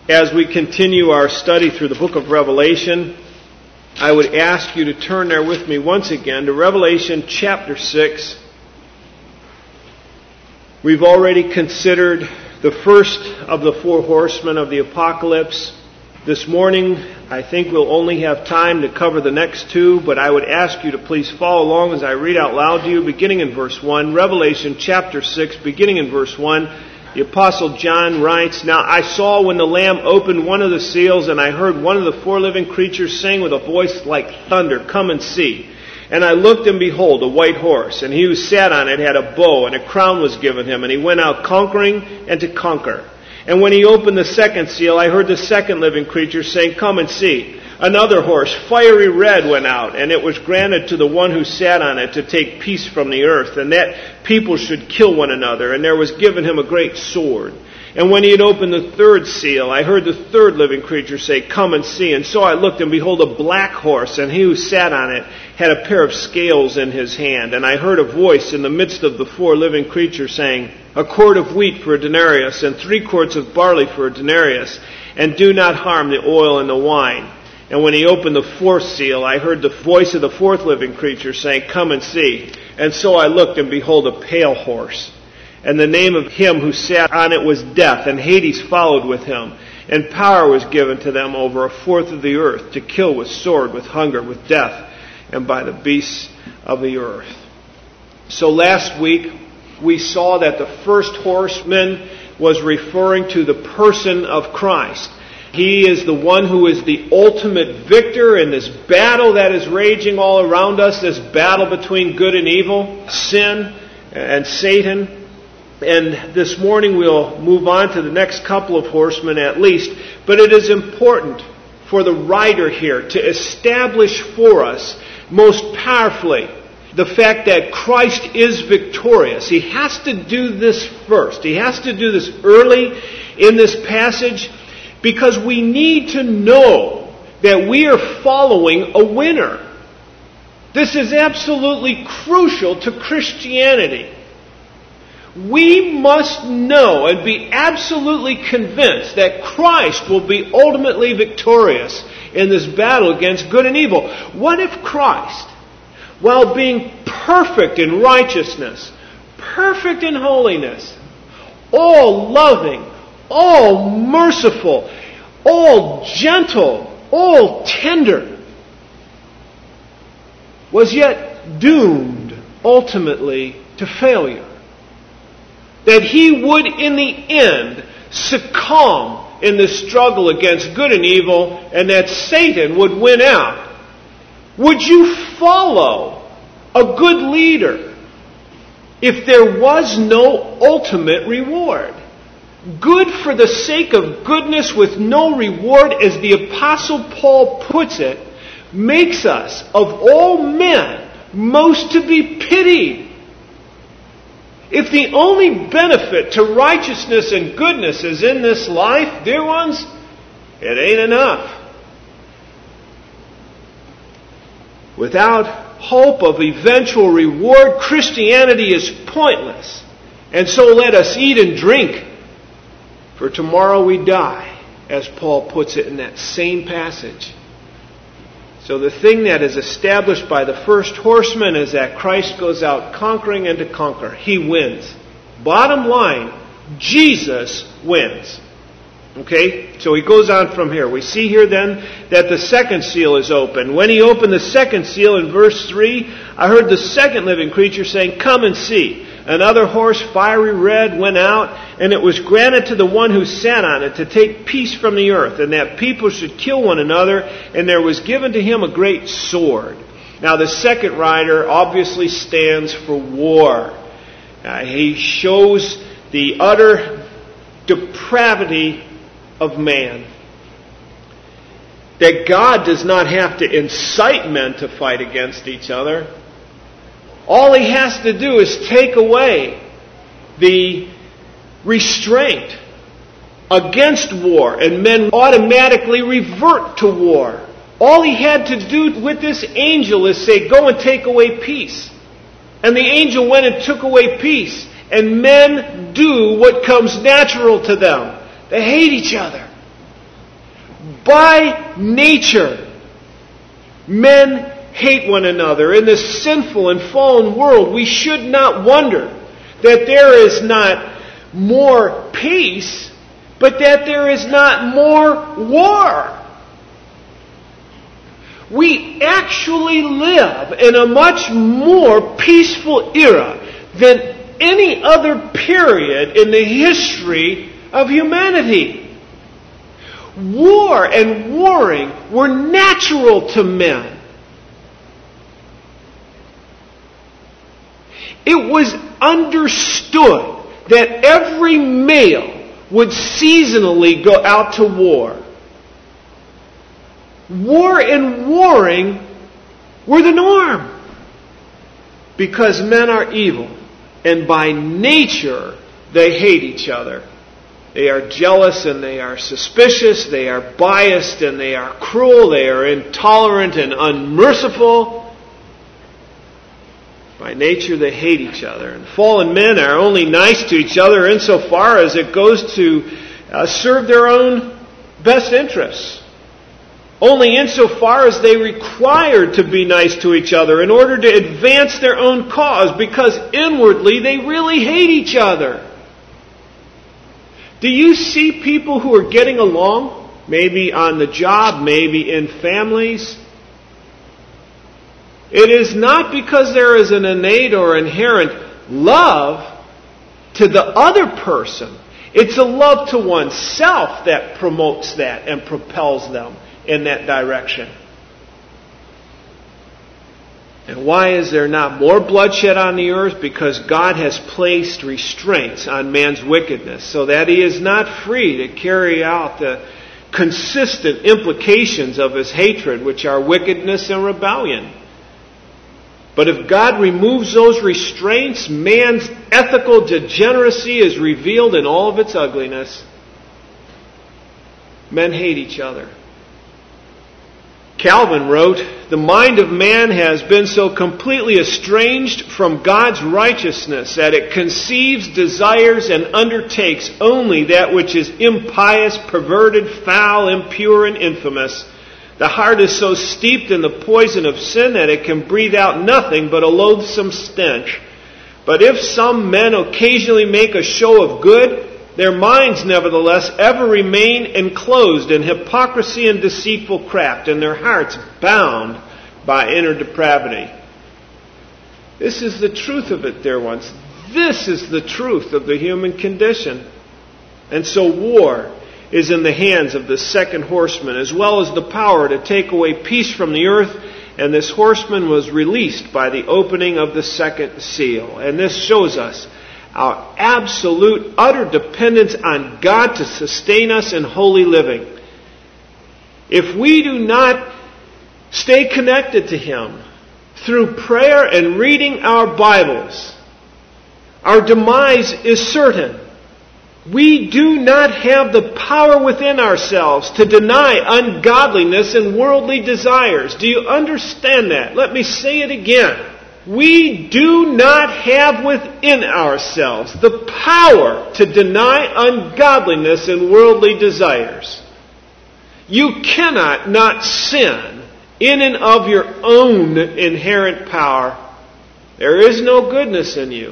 As we continue our study through the book of Revelation, I would ask you to turn there with me once again to Revelation chapter 6. We've already considered the first of the four horsemen of the apocalypse. This morning, I think we'll only have time to cover the next two, but I would ask you to please follow along as I read out loud to you, beginning in verse 1. Revelation chapter 6, beginning in verse 1. The Apostle John writes, "Now I saw when the Lamb opened one of the seals, and I heard one of the four living creatures saying with a voice like thunder, 'Come and see.' And I looked, and behold, a white horse, and he who sat on it had a bow, and a crown was given him, and he went out conquering and to conquer. And when he opened the second seal, I heard the second living creature saying, 'Come and see.' Another horse, fiery red, went out, and it was granted to the one who sat on it to take peace from the earth, and that people should kill one another, and there was given him a great sword. And when he had opened the third seal, I heard the third living creature say, 'Come and see.' And so I looked, and behold, a black horse, and he who sat on it had a pair of scales in his hand. And I heard a voice in the midst of the four living creatures saying, 'A quart of wheat for a denarius, and 3 quarts of barley for a denarius, and do not harm the oil and the wine.' And when he opened the fourth seal, I heard the voice of the fourth living creature saying, 'Come and see.' And so I looked, and behold, a pale horse. And the name of him who sat on it was Death, and Hades followed with him. And power was given to them over a fourth of the earth, to kill with sword, with hunger, with death, and by the beasts of the earth." So last week, we saw that the first horseman was referring to the person of Christ. He is the one who is the ultimate victor in this battle that is raging all around us, this battle between good and evil, sin and Satan. And this morning we'll move on to the next couple of horsemen at least. But it is important for the writer here to establish for us most powerfully the fact that Christ is victorious. He has to do this first. He has to do this early in this passage, because we need to know that we are following a winner. This is absolutely crucial to Christianity. We must know and be absolutely convinced that Christ will be ultimately victorious in this battle against good and evil. What if Christ, while being perfect in righteousness, perfect in holiness, all loving, all merciful, all gentle, all tender, was yet doomed ultimately to failure? That he would in the end succumb in the struggle against good and evil, and that Satan would win out. Would you follow a good leader if there was no ultimate reward? Good for the sake of goodness with no reward, as the Apostle Paul puts it, makes us, of all men, most to be pitied. If the only benefit to righteousness and goodness is in this life, dear ones, it ain't enough. Without hope of eventual reward, Christianity is pointless. And so let us eat and drink, for tomorrow we die, as Paul puts it in that same passage. So the thing that is established by the first horseman is that Christ goes out conquering and to conquer. He wins. Bottom line, Jesus wins. Okay? So he goes on from here. We see here then that the second seal is open. When he opened the second seal in verse 3, I heard the second living creature saying, "Come and see." Another horse, fiery red, went out, and it was granted to the one who sat on it to take peace from the earth, and that people should kill one another, and there was given to him a great sword. Now the second rider obviously stands for war. He shows the utter depravity of man. That God does not have to incite men to fight against each other. All he has to do is take away the restraint against war, and men automatically revert to war. All he had to do with this angel is say, "Go and take away peace." And the angel went and took away peace. And men do what comes natural to them. They hate each other. By nature, men hate one another. In this sinful and fallen world, we should not wonder that there is not more peace, but that there is not more war. We actually live in a much more peaceful era than any other period in the history of humanity. War and warring were natural to men. It was understood that every male would seasonally go out to war. War and warring were the norm. Because men are evil, and by nature they hate each other. They are jealous and they are suspicious, they are biased and they are cruel, they are intolerant and unmerciful. By nature they hate each other. And fallen men are only nice to each other insofar as it goes to serve their own best interests. Only insofar as they require to be nice to each other in order to advance their own cause, because inwardly they really hate each other. Do you see people who are getting along? Maybe on the job, maybe in families. It is not because there is an innate or inherent love to the other person. It's a love to oneself that promotes that and propels them in that direction. And why is there not more bloodshed on the earth? Because God has placed restraints on man's wickedness so that he is not free to carry out the consistent implications of his hatred, which are wickedness and rebellion. But if God removes those restraints, man's ethical degeneracy is revealed in all of its ugliness. Men hate each other. Calvin wrote, "The mind of man has been so completely estranged from God's righteousness that it conceives, desires, and undertakes only that which is impious, perverted, foul, impure, and infamous. The heart is so steeped in the poison of sin that it can breathe out nothing but a loathsome stench. But if some men occasionally make a show of good, their minds, nevertheless, ever remain enclosed in hypocrisy and deceitful craft, and their hearts bound by inner depravity." This is the truth of it, dear ones. This is the truth of the human condition. And so war is in the hands of the second horseman, as well as the power to take away peace from the earth. And this horseman was released by the opening of the second seal. And this shows us our absolute, utter dependence on God to sustain us in holy living. If we do not stay connected to Him through prayer and reading our Bibles, our demise is certain. We do not have the power within ourselves to deny ungodliness and worldly desires. Do you understand that? Let me say it again. We do not have within ourselves the power to deny ungodliness and worldly desires. You cannot not sin in and of your own inherent power. There is no goodness in you.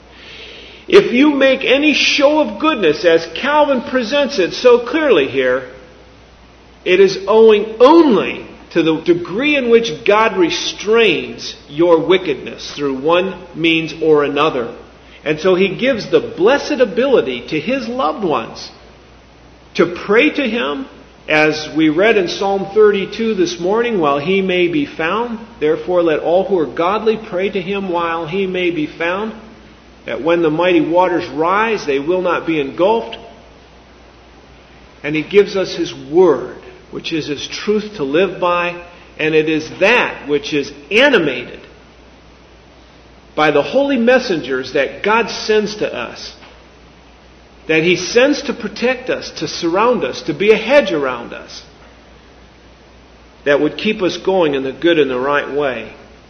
If you make any show of goodness, as Calvin presents it so clearly here, it is owing only to the degree in which God restrains your wickedness through one means or another. And so He gives the blessed ability to His loved ones to pray to Him, as we read in Psalm 32 this morning, while He may be found. Therefore let all who are godly pray to Him while He may be found, that when the mighty waters rise, they will not be engulfed. And He gives us His Word, which is His truth to live by, and it is that which is animated by the holy messengers that God sends to us, that He sends to protect us, to surround us, to be a hedge around us, that would keep us going in the good and the right way.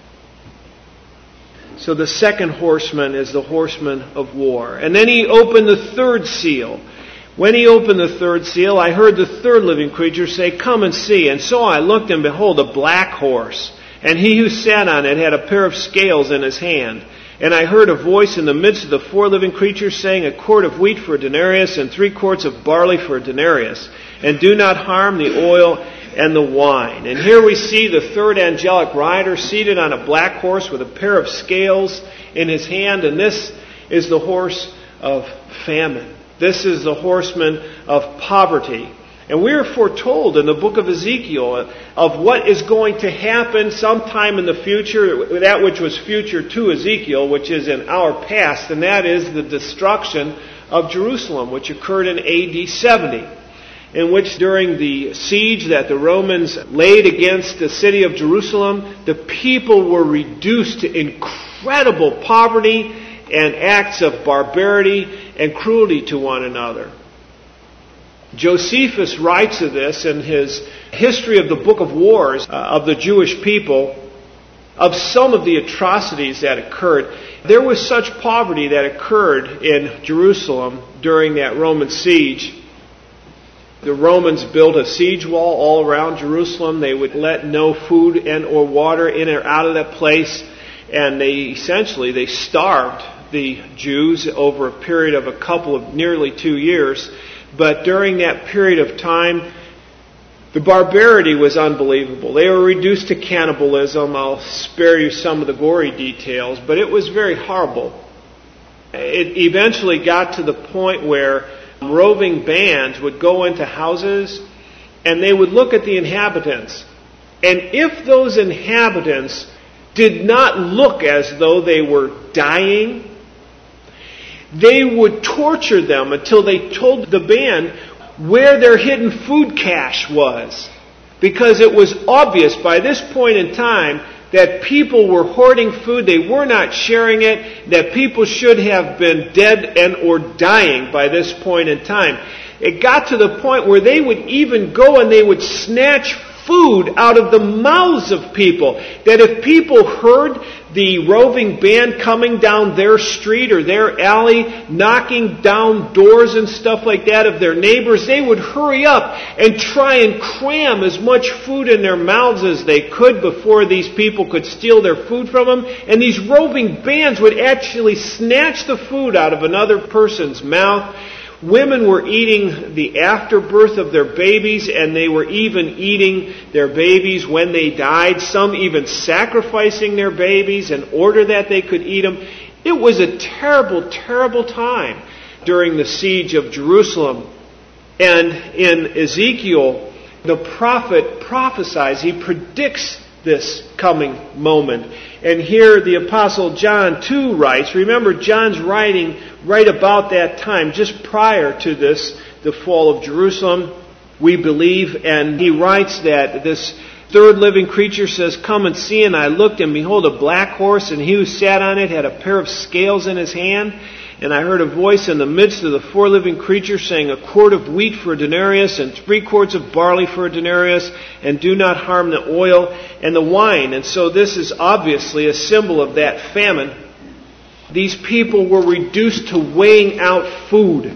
So the second horseman is the horseman of war. And then He opened the third seal, When he opened the third seal, I heard the third living creature say, "Come and see." And so I looked, and behold, a black horse. And he who sat on it had a pair of scales in his hand. And I heard a voice in the midst of the four living creatures saying, "A quart of wheat for a denarius, and 3 quarts of barley for a denarius. And do not harm the oil and the wine." And here we see the third angelic rider seated on a black horse with a pair of scales in his hand. And this is the horse of famine. This is the horseman of poverty. And we are foretold in the book of Ezekiel of what is going to happen sometime in the future, that which was future to Ezekiel, which is in our past, and that is the destruction of Jerusalem, which occurred in AD 70, in which during the siege that the Romans laid against the city of Jerusalem, the people were reduced to incredible poverty and acts of barbarity and cruelty to one another. Josephus writes of this in his history of the Book of Wars of the Jewish people, of some of the atrocities that occurred. There was such poverty that occurred in Jerusalem during that Roman siege. The Romans built a siege wall all around Jerusalem. They would let no food and or water in or out of that place. And they starved the Jews over a period of nearly 2 years. But during that period of time, the barbarity was unbelievable. They were reduced to cannibalism. I'll spare you some of the gory details, but it was very horrible. It eventually got to the point where roving bands would go into houses and they would look at the inhabitants. And if those inhabitants did not look as though they were dying, they would torture them until they told the band where their hidden food cache was. Because it was obvious by this point in time that people were hoarding food, they were not sharing it, that people should have been dead and or dying by this point in time. It got to the point where they would even go and they would snatch food out of the mouths of people. That if people heard the roving band coming down their street or their alley, knocking down doors and stuff like that of their neighbors, they would hurry up and try and cram as much food in their mouths as they could before these people could steal their food from them. And these roving bands would actually snatch the food out of another person's mouth. Women were eating the afterbirth of their babies, and they were even eating their babies when they died, some even sacrificing their babies in order that they could eat them. It was a terrible, terrible time during the siege of Jerusalem. And in Ezekiel, the prophet prophesies, he predicts this coming moment. And here the Apostle John too writes, remember John's writing right about that time, just prior to this, the fall of Jerusalem, we believe, and he writes that this third living creature says, "Come and see." And I looked, and behold, a black horse, and he who sat on it had a pair of scales in his hand. And I heard a voice in the midst of the four living creatures saying, "A quart of wheat for a denarius, and 3 quarts of barley for a denarius, and do not harm the oil and the wine." And so this is obviously a symbol of that famine. These people were reduced to weighing out food.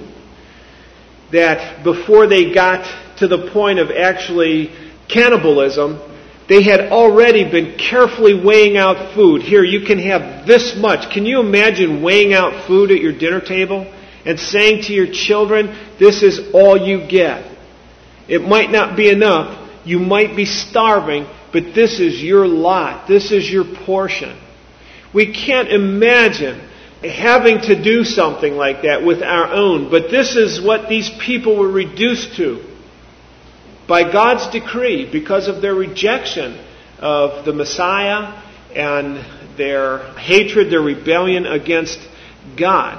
That before they got to the point of actually cannibalism, they had already been carefully weighing out food. Here, you can have this much. Can you imagine weighing out food at your dinner table and saying to your children, this is all you get? It might not be enough. You might be starving, but this is your lot. This is your portion. We can't imagine having to do something like that with our own, but this is what these people were reduced to by God's decree because of their rejection of the Messiah and their hatred, their rebellion against God.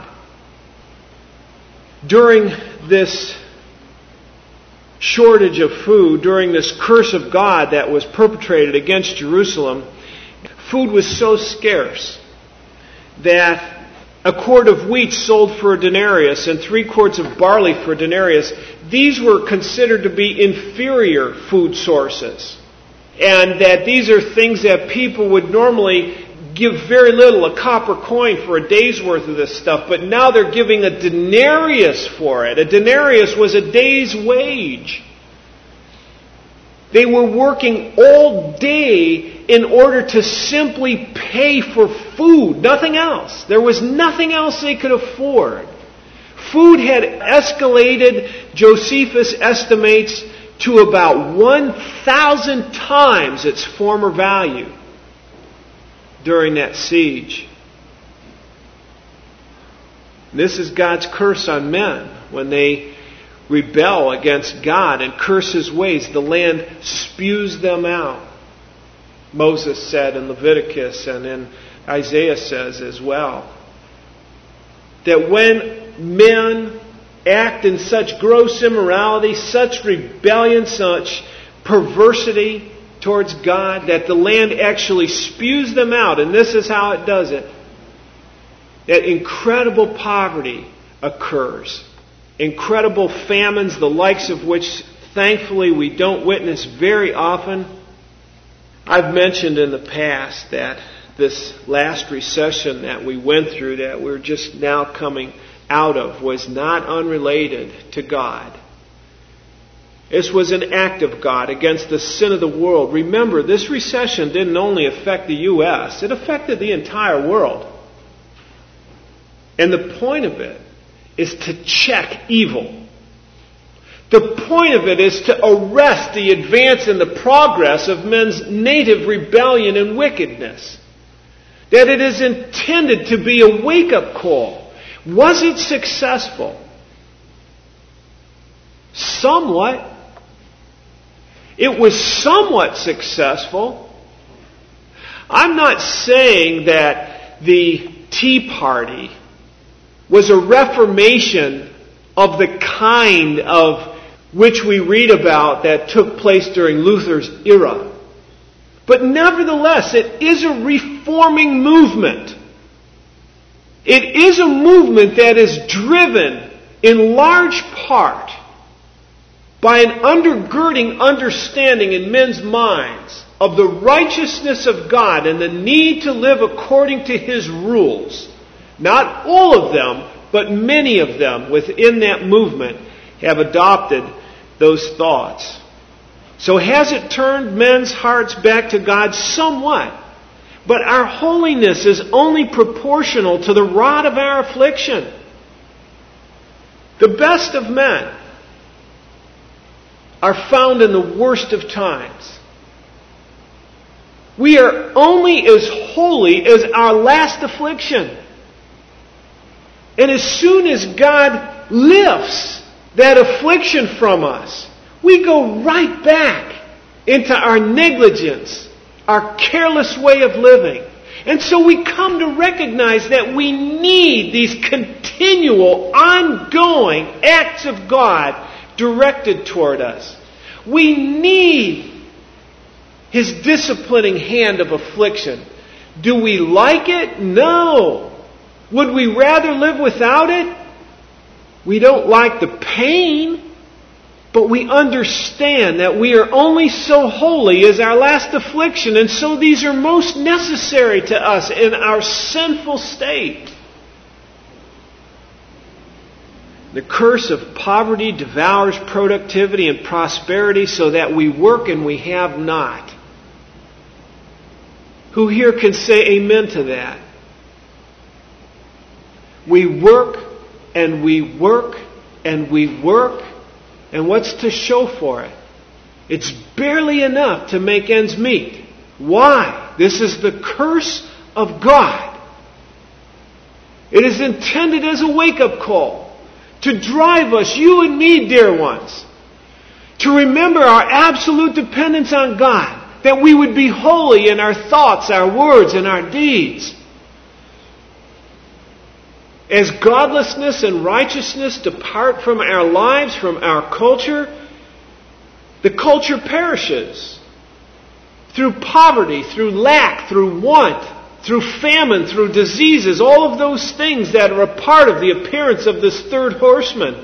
During this shortage of food, during this curse of God that was perpetrated against Jerusalem, food was so scarce that a quart of wheat sold for a denarius and 3 quarts of barley for a denarius. These were considered to be inferior food sources. And that these are things that people would normally give very little, a copper coin for a day's worth of this stuff, but now they're giving a denarius for it. A denarius was a day's wage. They were working all day in order to simply pay for food, nothing else. There was nothing else they could afford. Food had escalated, Josephus estimates, to about 1,000 times its former value during that siege. This is God's curse on men when they rebel against God and curse His ways. The land spews them out. Moses said in Leviticus, and in Isaiah says as well, that when men act in such gross immorality, such rebellion, such perversity towards God, that the land actually spews them out. And this is how it does it. That incredible poverty occurs. Incredible famines, the likes of which thankfully we don't witness very often. I've mentioned in the past that this last recession that we went through, that we're just now coming out of, was not unrelated to God. This was an act of God against the sin of the world. Remember, this recession didn't only affect the U.S., it affected the entire world. And the point of it is to check evil. The point of it is to arrest the advance and the progress of men's native rebellion and wickedness. That it is intended to be a wake-up call. Was it successful? Somewhat. It was somewhat successful. I'm not saying that the Tea Party was a reformation of the kind of which we read about that took place during Luther's era. But nevertheless, it is a reforming movement. It is a movement that is driven in large part by an undergirding understanding in men's minds of the righteousness of God and the need to live according to His rules. Not all of them, but many of them within that movement have adopted those thoughts. So has it turned men's hearts back to God? Somewhat. But our holiness is only proportional to the rod of our affliction. The best of men are found in the worst of times. We are only as holy as our last affliction. And as soon as God lifts that affliction from us, we go right back into our negligence, our careless way of living. And so we come to recognize that we need these continual, ongoing acts of God directed toward us. We need His disciplining hand of affliction. Do we like it? No. Would we rather live without it? We don't like the pain, but we understand that we are only so holy as our last affliction, and so these are most necessary to us in our sinful state. The curse of poverty devours productivity and prosperity so that we work and we have not. Who here can say amen to that? We work and we work and we work, and what's to show for it? It's barely enough to make ends meet. Why? This is the curse of God. It is intended as a wake-up call to drive us, you and me, dear ones, to remember our absolute dependence on God, that we would be holy in our thoughts, our words, and our deeds. As godlessness and righteousness depart from our lives, from our culture, the culture perishes through poverty, through lack, through want, through famine, through diseases, all of those things that are a part of the appearance of this third horseman.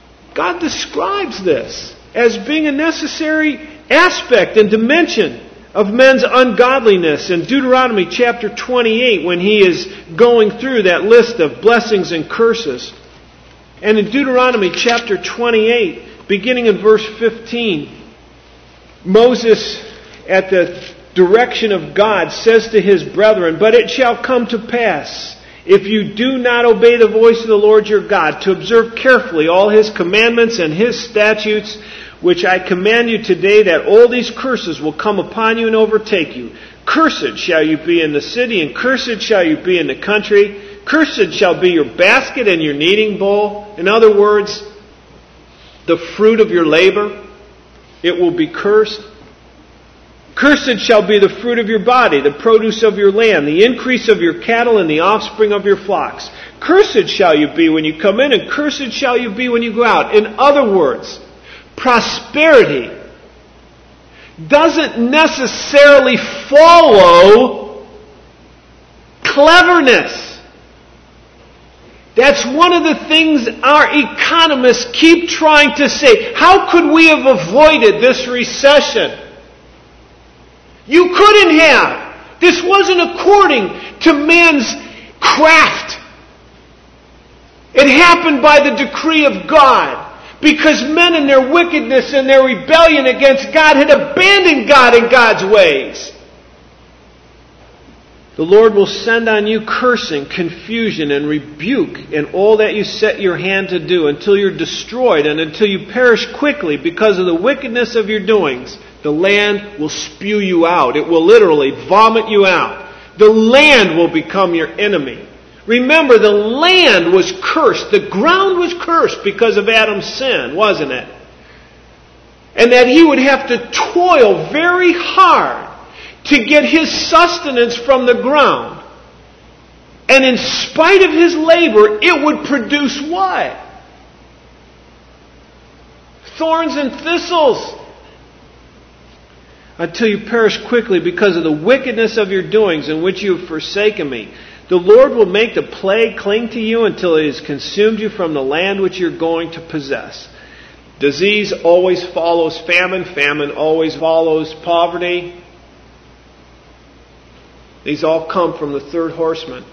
God describes this as being a necessary aspect and dimension of men's ungodliness in Deuteronomy chapter 28 when he is going through that list of blessings and curses. And in Deuteronomy chapter 28, beginning in verse 15, Moses, at the direction of God, says to his brethren, "But it shall come to pass, if you do not obey the voice of the Lord your God, to observe carefully all His commandments and His statutes, which I command you today, that all these curses will come upon you and overtake you. Cursed shall you be in the city, and cursed shall you be in the country. Cursed shall be your basket and your kneading bowl." In other words, the fruit of your labor, it will be cursed. "Cursed shall be the fruit of your body, the produce of your land, the increase of your cattle, and the offspring of your flocks. Cursed shall you be when you come in, and cursed shall you be when you go out." In other words, prosperity doesn't necessarily follow cleverness. That's one of the things our economists keep trying to say. How could we have avoided this recession? You couldn't have. This wasn't according to man's craft. It happened by the decree of God, because men in their wickedness and their rebellion against God had abandoned God and God's ways. The Lord will send on you cursing, confusion, and rebuke in all that you set your hand to do, until you're destroyed and until you perish quickly because of the wickedness of your doings. The land will spew you out. It will literally vomit you out. The land will become your enemy. Remember, the land was cursed. The ground was cursed because of Adam's sin, wasn't it? And that he would have to toil very hard to get his sustenance from the ground. And in spite of his labor, it would produce what? Thorns and thistles. Until you perish quickly because of the wickedness of your doings, in which you have forsaken me. The Lord will make the plague cling to you until it has consumed you from the land which you're going to possess. Disease always follows famine. Famine always follows poverty. These all come from the third horseman.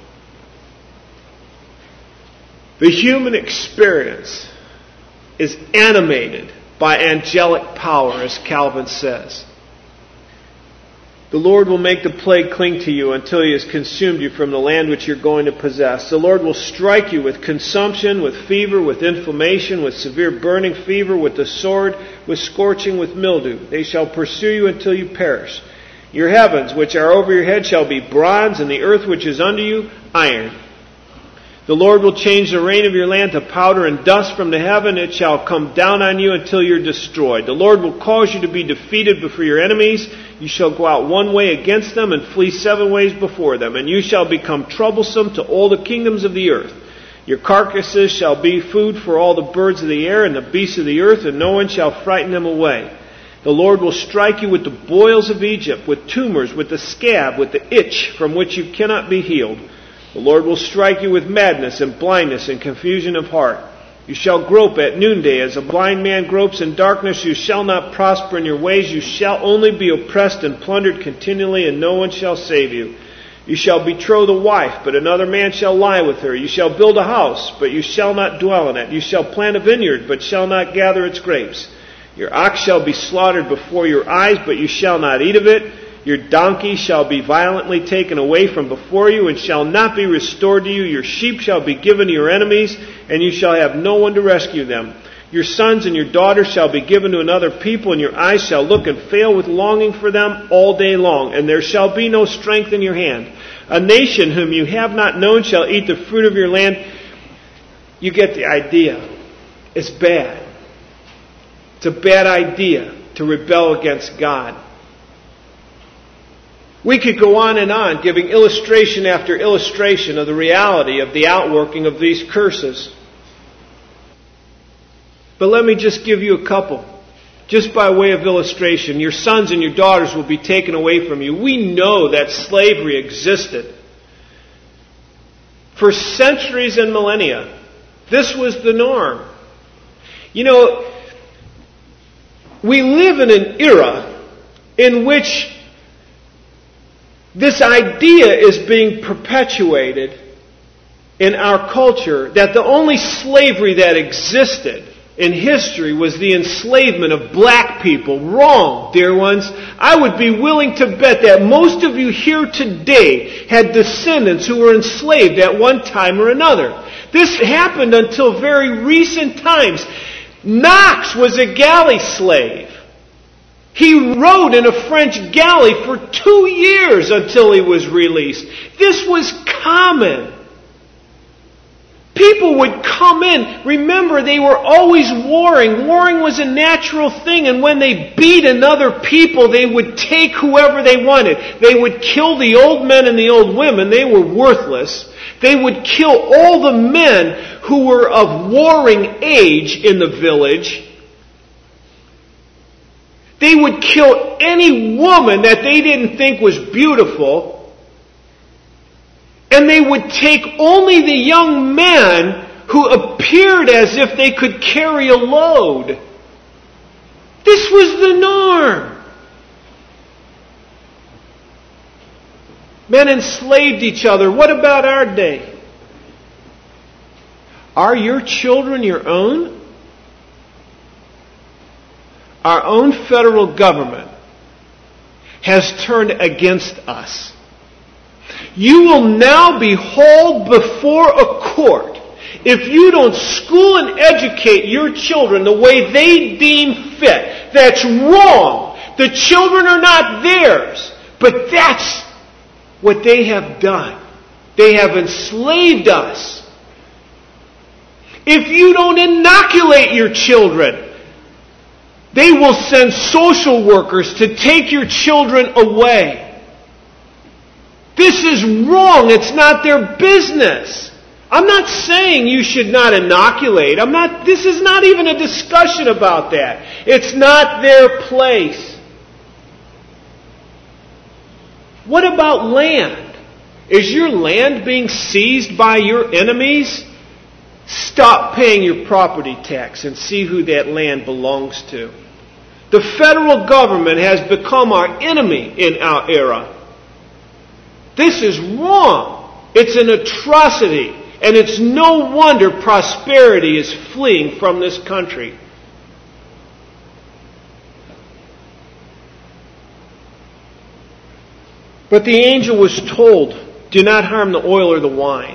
The human experience is animated by angelic power, as Calvin says. The Lord will make the plague cling to you until He has consumed you from the land which you're going to possess. The Lord will strike you with consumption, with fever, with inflammation, with severe burning fever, with the sword, with scorching, with mildew. They shall pursue you until you perish. Your heavens, which are over your head, shall be bronze, and the earth which is under you, iron. The Lord will change the rain of your land to powder and dust from the heaven. It shall come down on you until you're destroyed. The Lord will cause you to be defeated before your enemies. You shall go out one way against them and flee 7 ways before them. And you shall become troublesome to all the kingdoms of the earth. Your carcasses shall be food for all the birds of the air and the beasts of the earth, and no one shall frighten them away. The Lord will strike you with the boils of Egypt, with tumors, with the scab, with the itch from which you cannot be healed. The Lord will strike you with madness and blindness and confusion of heart. You shall grope at noonday as a blind man gropes in darkness. You shall not prosper in your ways. You shall only be oppressed and plundered continually, and no one shall save you. You shall betroth a wife, but another man shall lie with her. You shall build a house, but you shall not dwell in it. You shall plant a vineyard, but shall not gather its grapes. Your ox shall be slaughtered before your eyes, but you shall not eat of it. Your donkey shall be violently taken away from before you, and shall not be restored to you. Your sheep shall be given to your enemies, and you shall have no one to rescue them. Your sons and your daughters shall be given to another people, and your eyes shall look and fail with longing for them all day long, and there shall be no strength in your hand. A nation whom you have not known shall eat the fruit of your land. You get the idea. It's bad. It's a bad idea to rebel against God. We could go on, giving illustration after illustration of the reality of the outworking of these curses. But let me just give you a couple. Just by way of illustration, your sons and your daughters will be taken away from you. We know that slavery existed. For centuries and millennia, this was the norm. You know, we live in an era in which This idea is being perpetuated in our culture that the only slavery that existed in history was the enslavement of black people. Wrong, dear ones. I would be willing to bet that most of you here today had descendants who were enslaved at one time or another. This happened until very recent times. Knox was a galley slave. He rode in a French galley for 2 years until he was released. This was common. People would come in. Remember, they were always warring. Warring was a natural thing, and when they beat another people, they would take whoever they wanted. They would kill the old men and the old women. They were worthless. They would kill all the men who were of warring age in the village. They would kill any woman that they didn't think was beautiful. And they would take only the young men who appeared as if they could carry a load. This was the norm. Men enslaved each other. What about our day? Are your children your own? Our own federal government has turned against us. You will now be hauled before a court if you don't school and educate your children the way they deem fit. That's wrong. The children are not theirs. But that's what they have done. They have enslaved us. If you don't inoculate your children, they will send social workers to take your children away. This is wrong. It's not their business. I'm not saying you should not inoculate. This is not even a discussion about that. It's not their place. What about land? Is your land being seized by your enemies? Stop paying your property tax and see who that land belongs to. The federal government has become our enemy in our era. This is wrong. It's an atrocity. And it's no wonder prosperity is fleeing from this country. But the angel was told, do not harm the oil or the wine.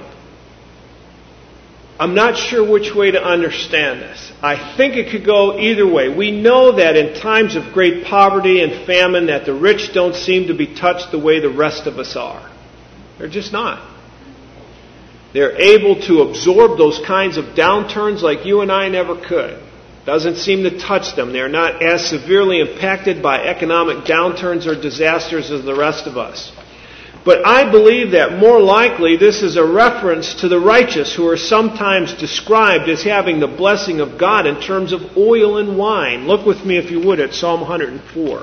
I'm not sure which way to understand this. I think it could go either way. We know that in times of great poverty and famine that the rich don't seem to be touched the way the rest of us are. They're just not. They're able to absorb those kinds of downturns like you and I never could. Doesn't seem to touch them. They're not as severely impacted by economic downturns or disasters as the rest of us. But I believe that more likely this is a reference to the righteous who are sometimes described as having the blessing of God in terms of oil and wine. Look with me, if you would, at Psalm 104.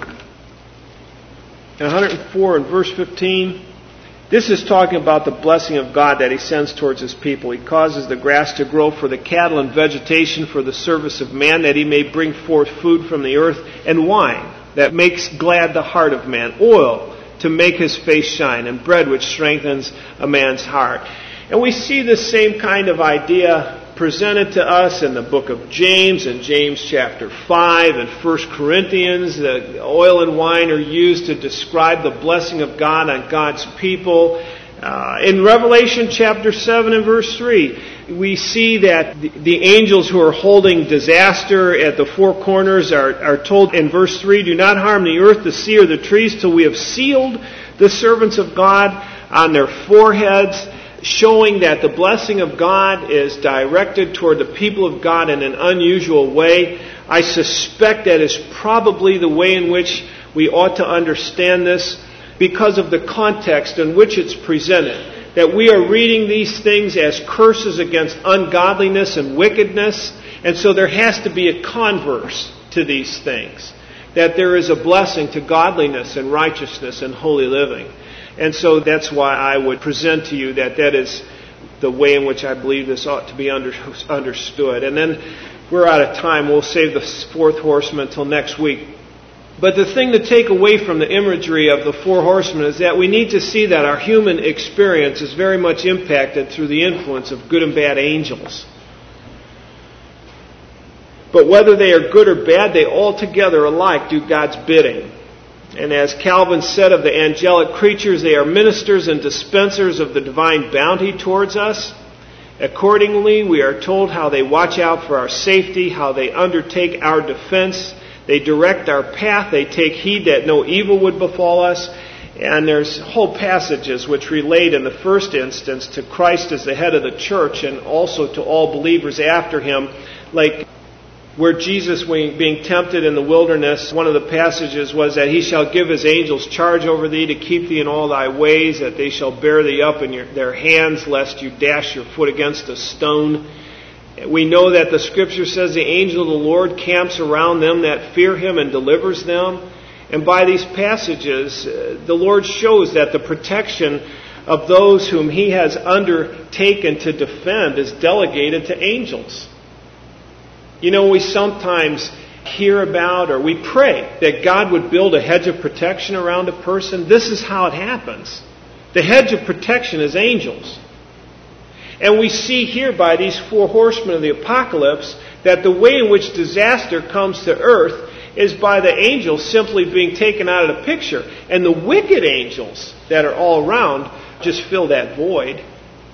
In 104 and verse 15, this is talking about the blessing of God that He sends towards His people. He causes the grass to grow for the cattle and vegetation for the service of man, that he may bring forth food from the earth, and wine that makes glad the heart of man, oil to make his face shine, and bread which strengthens a man's heart. And we see this same kind of idea presented to us in the book of James, in James chapter 5, and 1 Corinthians. The oil and wine are used to describe the blessing of God on God's people. In Revelation chapter 7 and verse 3, we see that the angels who are holding disaster at the four corners are told in verse 3, do not harm the earth, the sea, or the trees till we have sealed the servants of God on their foreheads, showing that the blessing of God is directed toward the people of God in an unusual way. I suspect that is probably the way in which we ought to understand this, because of the context in which it's presented. That we are reading these things as curses against ungodliness and wickedness, and so there has to be a converse to these things. That there is a blessing to godliness and righteousness and holy living. And so that's why I would present to you that is the way in which I believe this ought to be understood. And then we're out of time. We'll save the fourth horseman until next week. But the thing to take away from the imagery of the four horsemen is that we need to see that our human experience is very much impacted through the influence of good and bad angels. But whether they are good or bad, they all together alike do God's bidding. And as Calvin said of the angelic creatures, they are ministers and dispensers of the divine bounty towards us. Accordingly, we are told how they watch out for our safety, how they undertake our defense. They direct our path. They take heed that no evil would befall us. And there's whole passages which relate in the first instance to Christ as the head of the church and also to all believers after him, like where Jesus, being tempted in the wilderness, one of the passages was that he shall give his angels charge over thee to keep thee in all thy ways, that they shall bear thee up in their hands, lest you dash your foot against a stone. We know that the Scripture says the angel of the Lord camps around them that fear him and delivers them. And by these passages, the Lord shows that the protection of those whom he has undertaken to defend is delegated to angels. You know, we sometimes hear about or we pray that God would build a hedge of protection around a person. This is how it happens. The hedge of protection is angels. And we see here by these four horsemen of the apocalypse that the way in which disaster comes to earth is by the angels simply being taken out of the picture. And the wicked angels that are all around just fill that void.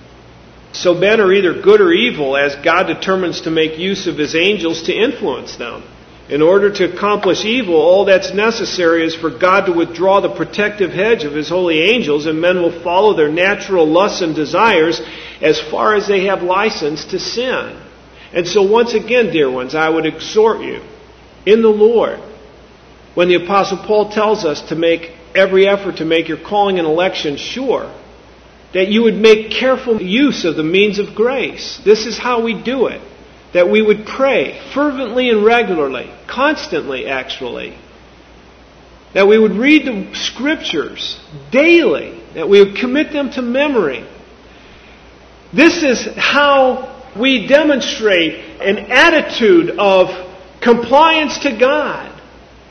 So men are either good or evil as God determines to make use of his angels to influence them. In order to accomplish evil, all that's necessary is for God to withdraw the protective hedge of his holy angels, and men will follow their natural lusts and desires as far as they have license to sin. And so once again, dear ones, I would exhort you in the Lord, when the Apostle Paul tells us to make every effort to make your calling and election sure, that you would make careful use of the means of grace. This is how we do it. That we would pray fervently and regularly, constantly actually. That we would read the Scriptures daily. That we would commit them to memory. This is how we demonstrate an attitude of compliance to God,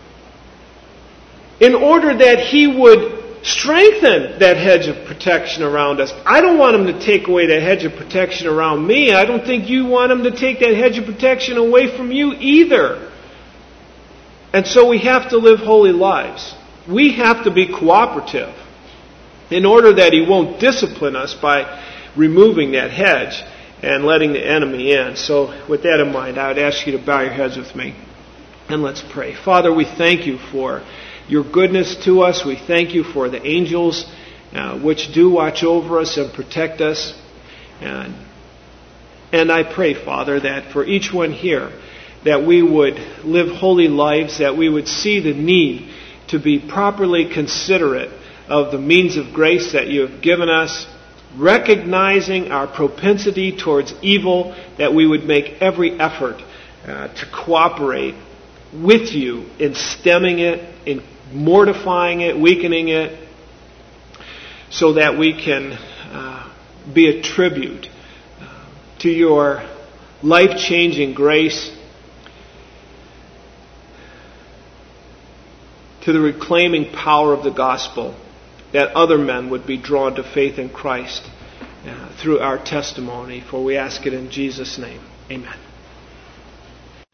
in order that he would strengthen that hedge of protection around us. I don't want him to take away that hedge of protection around me. I don't think you want him to take that hedge of protection away from you either. And so we have to live holy lives. We have to be cooperative in order that he won't discipline us by removing that hedge and letting the enemy in. So with that in mind, I would ask you to bow your heads with me and let's pray. Father, we thank you for your goodness to us. We thank you for the angels which do watch over us and protect us. And I pray, Father, that for each one here, that we would live holy lives, that we would see the need to be properly considerate of the means of grace that you have given us, recognizing our propensity towards evil, that we would make every effort to cooperate with you in stemming it, in mortifying it, weakening it, so that we can be a tribute to your life-changing grace, to the reclaiming power of the gospel, that other men would be drawn to faith in Christ through our testimony. For we ask it in Jesus' name. Amen.